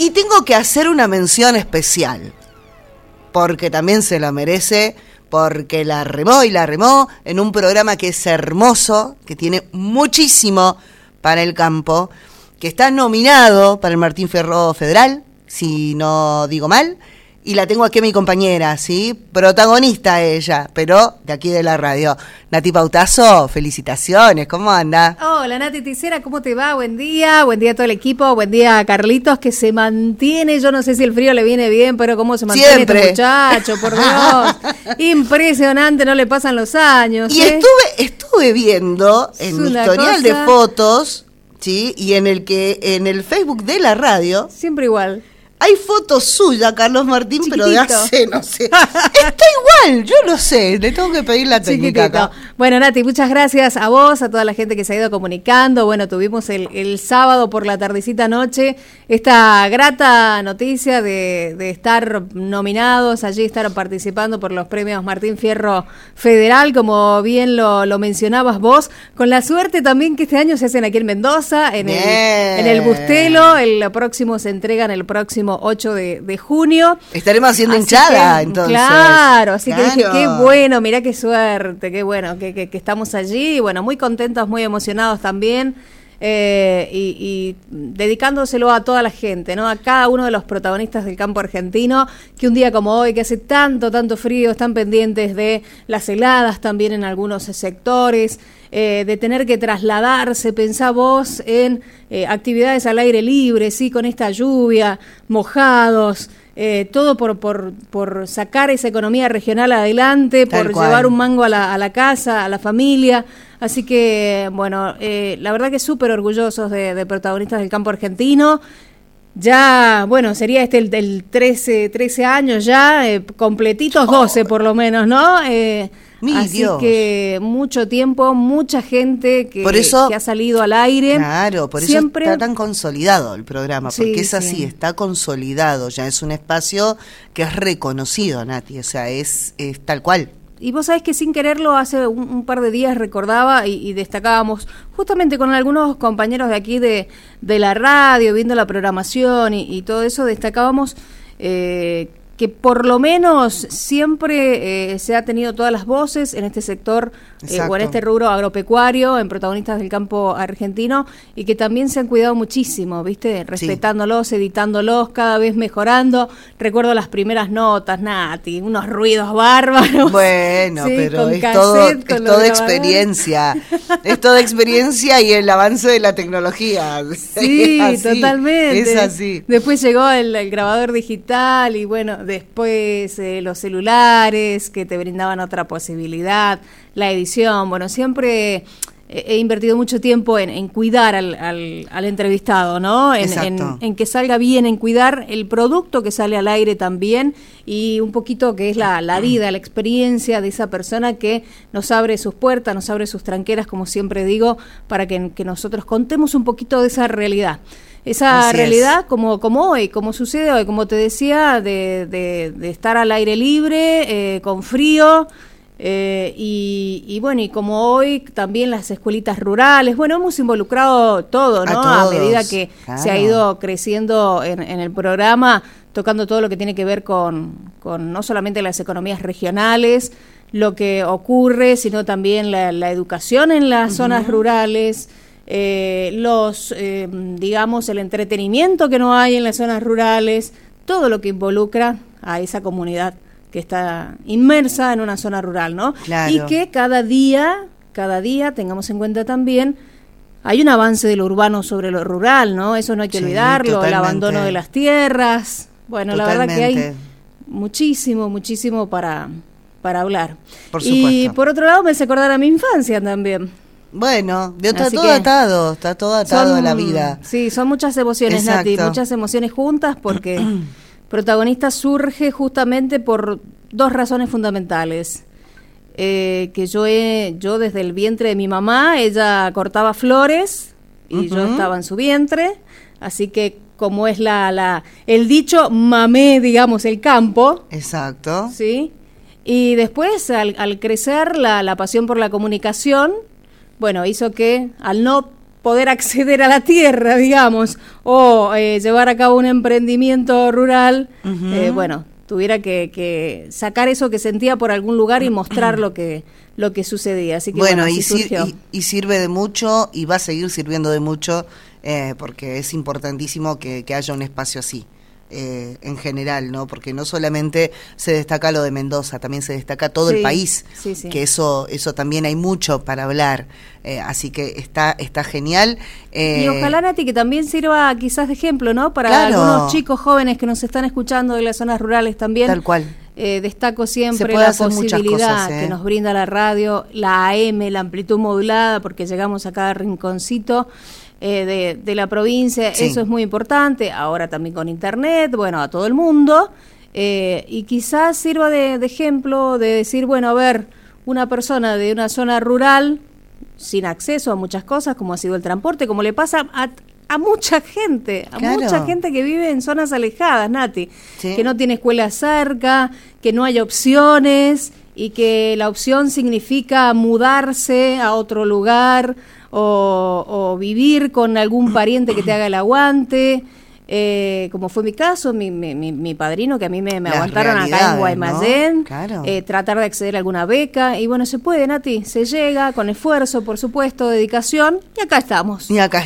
Y tengo que hacer una mención especial, porque también se la merece, porque la remó en un programa que es hermoso, que tiene muchísimo para el campo, que está nominado para el Martín Fierro Federal, si no digo mal, y la tengo aquí a mi compañera, ¿sí? Protagonista ella, pero de aquí de la radio. Nati Pautazo, felicitaciones, ¿cómo anda? Hola Nati Ticera, ¿cómo te va? Buen día a todo el equipo, buen día a Carlitos, que se mantiene, yo no sé si el frío le viene bien, pero cómo se mantiene siempre. Este muchacho, por Dios. Impresionante, no le pasan los años. Y estuve viendo en mi historial de fotos, ¿sí? Y en el Facebook de la radio. Siempre igual. Hay fotos suyas, Carlos Martín, chiquitito. Pero de hace, no sé. Está igual, yo no sé, le tengo que pedir la técnica acá. Bueno, Nati, muchas gracias a vos, a toda la gente que se ha ido comunicando. Bueno, tuvimos el sábado por la tardecita noche esta grata noticia de estar nominados, allí estar participando por los premios Martín Fierro Federal, como bien lo mencionabas vos, con la suerte también que este año se hacen aquí en Mendoza, en el Bustelo. El próximo se entregan el próximo 8 de junio. Estaremos haciendo hinchada, entonces. Claro, así que dije, qué bueno, mirá qué suerte, qué bueno que estamos allí. Bueno, muy contentos, muy emocionados también. Y dedicándoselo a toda la gente, ¿no? A cada uno de los protagonistas del campo argentino, que un día como hoy, que hace tanto frío, están pendientes de las heladas también en algunos sectores, de tener que trasladarse. Pensá vos en actividades al aire libre, sí, con esta lluvia, mojados, todo por sacar esa economía regional adelante, por llevar un mango a la casa, a la familia. Así que, bueno, la verdad que súper orgullosos de protagonistas del campo argentino. Ya, bueno, sería el 13 años ya, completitos 12 por lo menos, ¿no? Así Dios. Que mucho tiempo, mucha gente que ha salido al aire. Claro, por siempre eso está tan consolidado el programa, porque es así, está consolidado, ya es un espacio que es reconocido, Nati, o sea, es tal cual. Y vos sabés que sin quererlo, hace un par de días recordaba y destacábamos, justamente con algunos compañeros de aquí de la radio, viendo la programación y todo eso, destacábamos que por lo menos siempre se ha tenido todas las voces en este sector o en este rubro agropecuario, en protagonistas del campo argentino, y que también se han cuidado muchísimo, ¿viste? Respetándolos, editándolos, cada vez mejorando. Recuerdo las primeras notas, Nati, unos ruidos bárbaros. Bueno, sí, pero es toda experiencia. Es toda experiencia y el avance de la tecnología. Sí, totalmente. Es así. Después llegó el grabador digital y bueno, después los celulares que te brindaban otra posibilidad, la edición. Bueno, siempre he invertido mucho tiempo en cuidar al entrevistado, ¿no? En que salga bien, en cuidar el producto que sale al aire también, y un poquito que es la vida, la experiencia de esa persona que nos abre sus puertas, nos abre sus tranqueras, como siempre digo, para que nosotros contemos un poquito de esa realidad. Esa así realidad, como hoy, como sucede hoy, como te decía, de estar al aire libre, con frío, y bueno, y como hoy también las escuelitas rurales. Bueno, hemos involucrado todo, ¿no? A medida que se ha ido creciendo en el programa, tocando todo lo que tiene que ver con no solamente las economías regionales, lo que ocurre, sino también la educación en las zonas rurales, digamos, el entretenimiento que no hay en las zonas rurales, todo lo que involucra a esa comunidad que está inmersa en una zona rural, ¿no? Claro. Y que cada día, tengamos en cuenta también, hay un avance de lo urbano sobre lo rural, ¿no? Eso no hay que olvidarlo, totalmente. El abandono de las tierras. Bueno, totalmente. La verdad que hay muchísimo para hablar. Por supuesto. Y por otro lado me hace acordar a mi infancia también. Bueno, está todo atado a la vida. Sí, son muchas emociones, Nati, muchas emociones juntas, porque Protagonista surge justamente por dos razones fundamentales. Que yo desde el vientre de mi mamá, ella cortaba flores y yo estaba en su vientre, así que como es el dicho, mamé, digamos, el campo. Exacto. ¿Sí? Y después, al crecer, la pasión por la comunicación, bueno, hizo que al no poder acceder a la tierra, digamos, o llevar a cabo un emprendimiento rural, bueno, tuviera que sacar eso que sentía por algún lugar y mostrar lo que sucedía. Así que bueno, surgió. Y sirve de mucho y va a seguir sirviendo de mucho, porque es importantísimo que haya un espacio así. En general, ¿no? Porque no solamente se destaca lo de Mendoza, también se destaca todo el país, que eso también hay mucho para hablar, así que está genial. Y ojalá, Nati, que también sirva quizás de ejemplo, ¿no? Para algunos chicos jóvenes que nos están escuchando de las zonas rurales también. Tal cual. Destaco siempre la posibilidad que nos brinda la radio, la AM, la amplitud modulada, porque llegamos a cada rinconcito de la provincia, eso es muy importante, ahora también con internet, bueno, a todo el mundo, y quizás sirva de ejemplo, de decir, bueno, a ver, una persona de una zona rural, sin acceso a muchas cosas, como ha sido el transporte, como le pasa a mucha gente, mucha gente que vive en zonas alejadas, Nati, que no tiene escuela cerca, que no hay opciones, y que la opción significa mudarse a otro lugar, o vivir con algún pariente que te haga el aguante, como fue mi caso, mi padrino, que a mí me aguantaron acá en Guaymallén, ¿no? Claro. Tratar de acceder a alguna beca, y bueno, se puede, Nati, se llega con esfuerzo, por supuesto, dedicación, y acá estamos.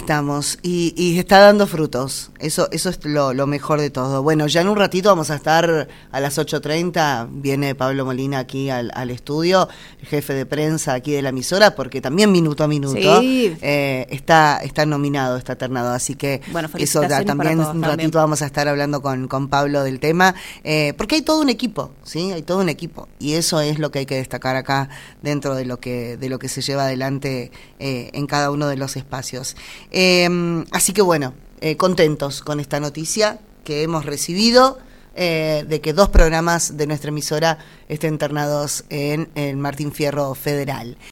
Y está dando frutos, eso es lo mejor de todo. Bueno, ya en un ratito vamos a estar a las 8:30, viene Pablo Molina aquí al estudio, el jefe de prensa aquí de la emisora, porque también minuto a minuto está nominado, está ternado, así que bueno, eso también un ratito vamos a estar hablando con Pablo del tema, porque hay todo un equipo, ¿sí? Hay todo un equipo, y eso es lo que hay que destacar acá dentro de lo que se lleva adelante en cada uno de los espacios. Así que bueno, contentos con esta noticia que hemos recibido, de que 2 programas de nuestra emisora estén internados en el Martín Fierro Federal.